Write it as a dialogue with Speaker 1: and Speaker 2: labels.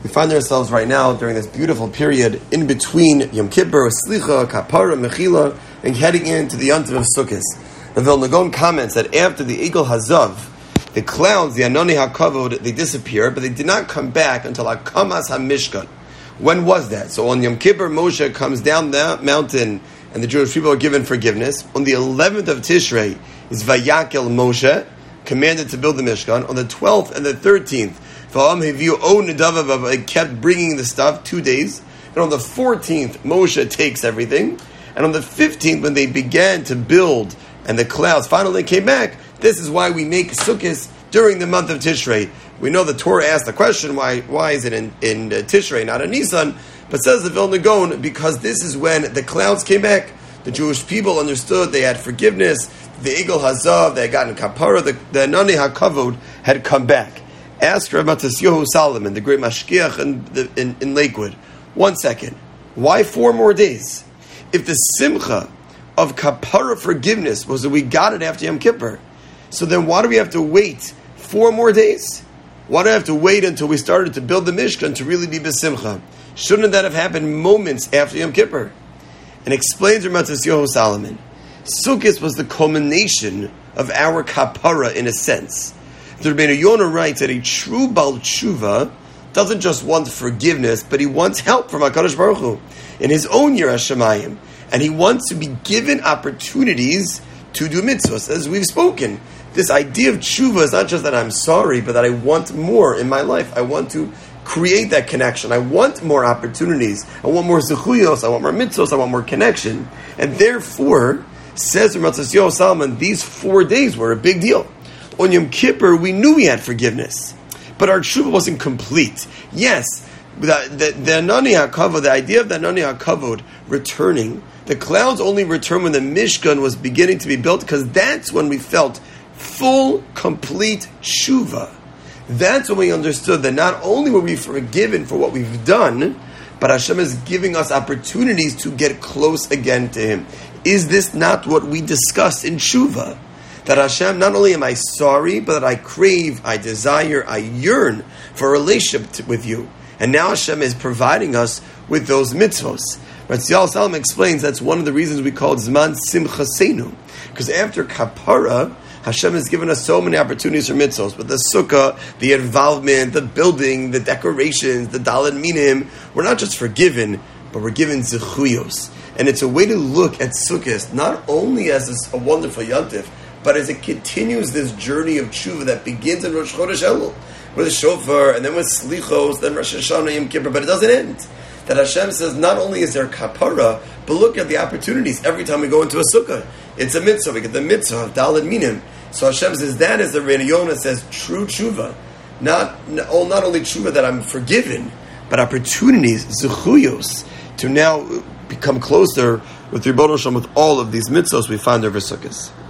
Speaker 1: We find ourselves right now during this beautiful period in between Yom Kippur, Slicha, Kapara, Mechila, and heading into the Yontiv of Sukkot. The Vilna Gaon comments that after the Egel Hazav, the clouds, the Anoni HaKavod, they disappeared, but they did not come back until Hakamas HaMishkan. When was that? So on Yom Kippur, Moshe comes down the mountain, and the Jewish people are given forgiveness. On the 11th of Tishrei is Vayakel Moshe, commanded to build the Mishkan. On the 12th and the 13th, kept bringing the stuff 2 days. And on the 14th, Moshe takes everything. And on the 15th, when they began to build and the clouds finally came back, this is why we make Sukkot during the month of Tishrei. We know the Torah asked the question, why is it in Tishrei, not in Nisan? But says the Vilna Gaon, because this is when the clouds came back. The Jewish people understood they had forgiveness. The Egel Hazav, they had gotten Kapara, the Anani HaKavod had come back. Ask Rav Matisyahu Salomon, the great Mashgiach in Lakewood. 1 second. Why 4 more days? If the Simcha of Kapara forgiveness was that we got it after Yom Kippur, so then why do we have to wait 4 more days? Why do I have to wait until we started to build the Mishkan to really be B'Simcha? Shouldn't that have happened moments after Yom Kippur? And explains Rav Matisyahu Salomon, Sukkot was the culmination of our Kapara in a sense. The Rebbeinu Yonah writes that a true Baal Tshuva doesn't just want forgiveness, but he wants help from HaKadosh Baruch Hu in his own Yiras Shamayim. And he wants to be given opportunities to do mitzvahs. As we've spoken, this idea of tshuva is not just that I'm sorry, but that I want more in my life. I want to create that connection. I want more opportunities. I want more zechuyos. I want more mitzvahs. I want more connection. And therefore, says Rav Matisyahu Salomon, these 4 days were a big deal. On Yom Kippur, we knew we had forgiveness, but our tshuva wasn't complete. Yes, the Anani HaKavod, the idea of the Anani HaKavod returning, the clouds only returned when the Mishkan was beginning to be built, because that's when we felt full, complete tshuva. That's when we understood that not only were we forgiven for what we've done, but Hashem is giving us opportunities to get close again to Him. Is this not what we discussed in tshuva? That Hashem, not only am I sorry, but that I crave, I desire, I yearn for a relationship with you. And now Hashem is providing us with those mitzvos. Rav Salomon explains that's one of the reasons we call it Zman Simchasenu. Because after Kapara, Hashem has given us so many opportunities for mitzvos. With the sukkah, the involvement, the building, the decorations, the daled minim, we're not just forgiven, but we're given zechuyos. And it's a way to look at Sukkot not only as a wonderful yontif, but as it continues this journey of tshuva that begins in Rosh Chodesh Elul, with the shofar, and then with slichos, then Rosh Hashanah, Yom Kippur, but it doesn't end. That Hashem says, not only is there kapara, but look at the opportunities every time we go into a sukkah. It's a mitzvah, we get the mitzvah of daled minim. So Hashem says, that is the Rebbeinu Yonah says, true tshuva. Not only tshuva that I'm forgiven, but opportunities, zechuyos, to now become closer with Rebbeinu Shalom with all of these mitzvahs we find over sukkahs.